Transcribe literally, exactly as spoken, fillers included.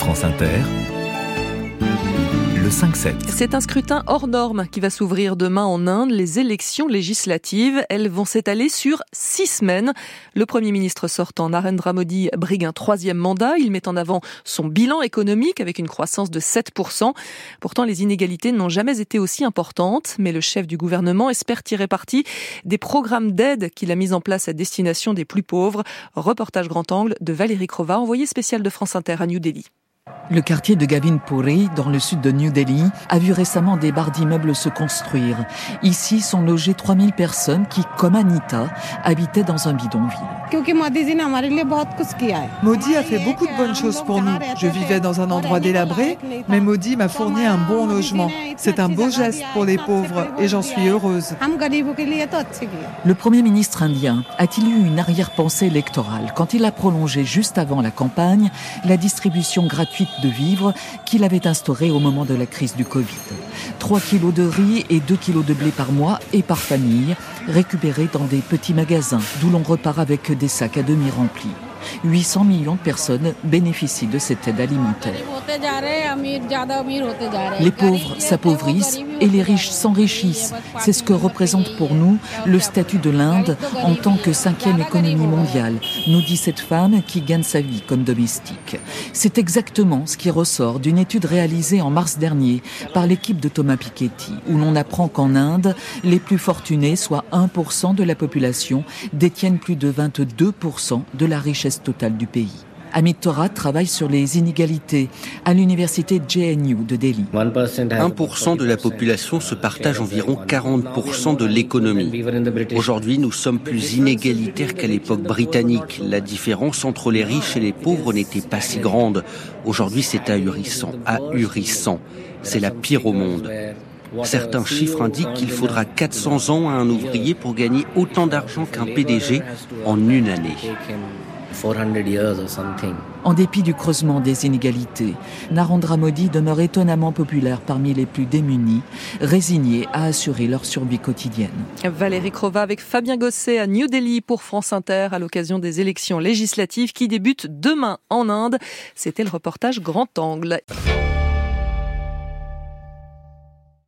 France Inter, le cinq sept. C'est un scrutin hors norme qui va s'ouvrir demain en Inde. Les élections législatives, elles vont s'étaler sur six semaines. Le Premier ministre sortant, Narendra Modi, brigue un troisième mandat. Il met en avant son bilan économique avec une croissance de sept pour cent. Pourtant, les inégalités n'ont jamais été aussi importantes. Mais le chef du gouvernement espère tirer parti des programmes d'aide qu'il a mis en place à destination des plus pauvres. Reportage grand angle de Valérie Crova, envoyée spéciale de France Inter à New Delhi. Le quartier de Govinpuri, dans le sud de New Delhi, a vu récemment des barres d'immeubles se construire. Ici sont logées trois mille personnes qui, comme Anita, habitaient dans un bidonville. Modi a fait beaucoup de bonnes choses pour nous. Je vivais dans un endroit délabré, mais Modi m'a fourni un bon logement. C'est un beau geste pour les pauvres et j'en suis heureuse. Le Premier ministre indien a-t-il eu une arrière-pensée électorale quand il a prolongé juste avant la campagne la distribution gratuite de vivres qu'il avait instaurée au moment de la crise du Covid. trois kilos de riz et deux kilos de blé par mois et par famille, récupérés dans des petits magasins, d'où l'on repart avec des sacs à demi remplis. huit cents millions de personnes bénéficient de cette aide alimentaire. Les pauvres s'appauvrissent et les riches s'enrichissent. C'est ce que représente pour nous le statut de l'Inde en tant que cinquième économie mondiale, nous dit cette femme qui gagne sa vie comme domestique. C'est exactement ce qui ressort d'une étude réalisée en mars dernier par l'équipe de Thomas Piketty, où l'on apprend qu'en Inde, les plus fortunés, soit un pour cent de la population, détiennent plus de vingt-deux pour cent de la richesse totale du pays. Amit Torat travaille sur les inégalités à l'université J N U de Delhi. un pour cent de la population se partage environ quarante pour cent de l'économie. Aujourd'hui, nous sommes plus inégalitaires qu'à l'époque britannique. La différence entre les riches et les pauvres n'était pas si grande. Aujourd'hui, c'est ahurissant, ahurissant. C'est la pire au monde. Certains chiffres indiquent qu'il faudra quatre cents ans à un ouvrier pour gagner autant d'argent qu'un P D G en une année. En dépit du creusement des inégalités, Narendra Modi demeure étonnamment populaire parmi les plus démunis, résignés à assurer leur survie quotidienne. Valérie Crova avec Fabien Gosset à New Delhi pour France Inter à l'occasion des élections législatives qui débutent demain en Inde. C'était le reportage Grand Angle.